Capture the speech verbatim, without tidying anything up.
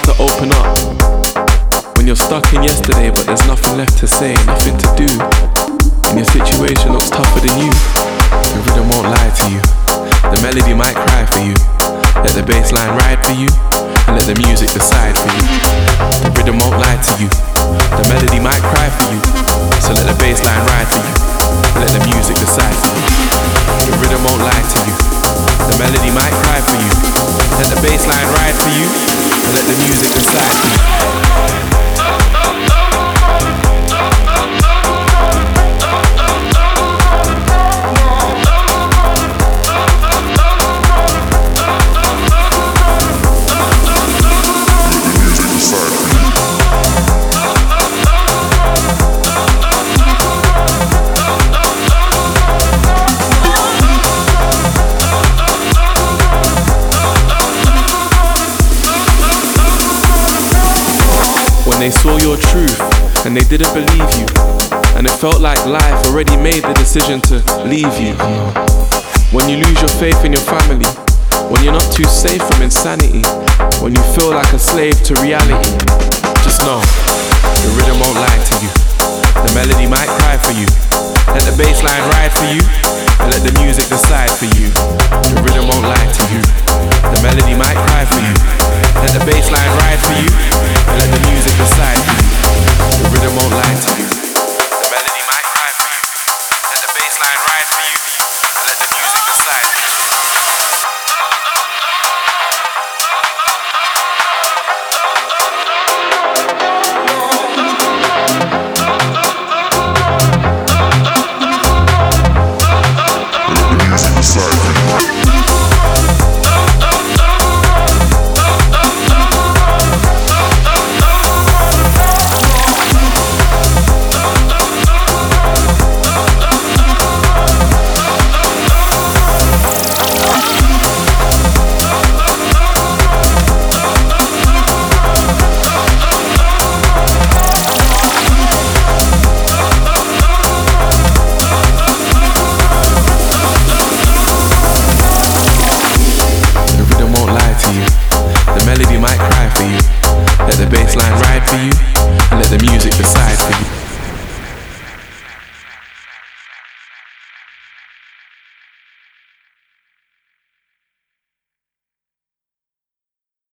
to open up. When you're stuck in yesterday but there's nothing left to say, nothing to do, and your situation looks tougher than you, the rhythm won't lie to you. The melody might cry for you. Let the bass line ride for you, and let the music decide for you. The rhythm won't lie to you. The melody might cry for you, so let the bass line ride for you, and let the music decide for you. The rhythm won't lie to you. The melody might cry for you. Let the bass line ride for you, and let the music decide for you. When they saw your truth and they didn't believe you, and it felt like life already made the decision to leave you. When you lose your faith in your family, when you're not too safe from insanity, when you feel like a slave to reality, just know the rhythm won't lie to you. The melody might cry for you. Let the bass line ride for you, and let the music decide for you. The rhythm won't lie to you. The melody might cry for you. Let the bass line ride for you, and let the music decide for you. The rhythm won't lie to you.